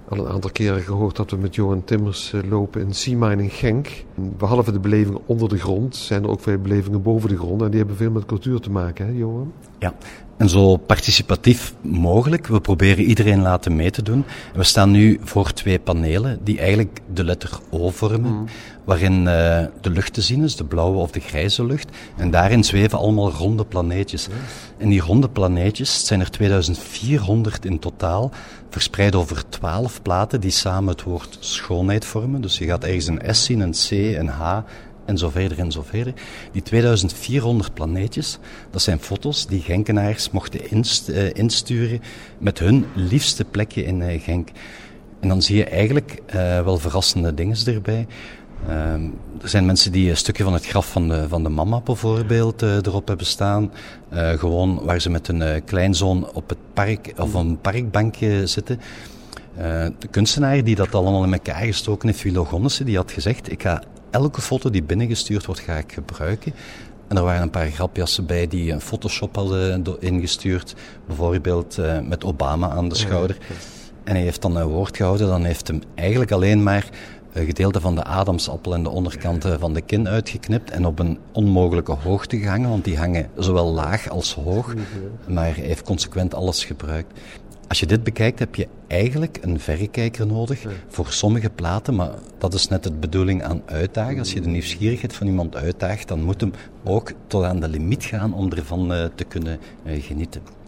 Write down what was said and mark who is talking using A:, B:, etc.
A: al een aantal keren gehoord dat we met Johan Timmers lopen in Seamine in Genk. Behalve de belevingen onder de grond zijn er ook veel belevingen boven de grond. En die hebben veel met cultuur te maken, hè Johan?
B: Ja, en zo participatief mogelijk. We proberen iedereen laten mee te doen. We staan nu voor 2 panelen die eigenlijk de letter O vormen. Waarin de lucht te zien is, de blauwe of de grijze lucht. En daarin zweven allemaal ronde planeetjes. En die ronde planeetjes, het zijn er 2400 in totaal, verspreid over 12 platen die samen het woord schoonheid vormen. Dus je gaat ergens een S zien, een C, een H en zo verder en zo verder. Die 2400 planeetjes, dat zijn foto's die Genkenaars mochten insturen met hun liefste plekje in Genk. En dan zie je eigenlijk wel verrassende dingen erbij. Er zijn mensen die een stukje van het graf van de mama bijvoorbeeld erop hebben staan. Gewoon waar ze met hun kleinzoon op het park of op een parkbankje zitten. De kunstenaar die dat allemaal in elkaar gestoken heeft, Willo Gonnissen, die had gezegd, ik ga elke foto die binnengestuurd wordt, ga ik gebruiken. En er waren een paar grapjassen bij die een Photoshop hadden ingestuurd. Bijvoorbeeld met Obama aan de schouder. En hij heeft dan een woord gehouden, dan heeft hem eigenlijk alleen maar een gedeelte van de adamsappel en de onderkant van de kin uitgeknipt en op een onmogelijke hoogte gehangen, want die hangen zowel laag als hoog, maar hij heeft consequent alles gebruikt. Als je dit bekijkt, heb je eigenlijk een verrekijker nodig voor sommige platen, maar dat is net de bedoeling aan uitdagen. Als je de nieuwsgierigheid van iemand uitdaagt, dan moet hem ook tot aan de limiet gaan om ervan te kunnen genieten.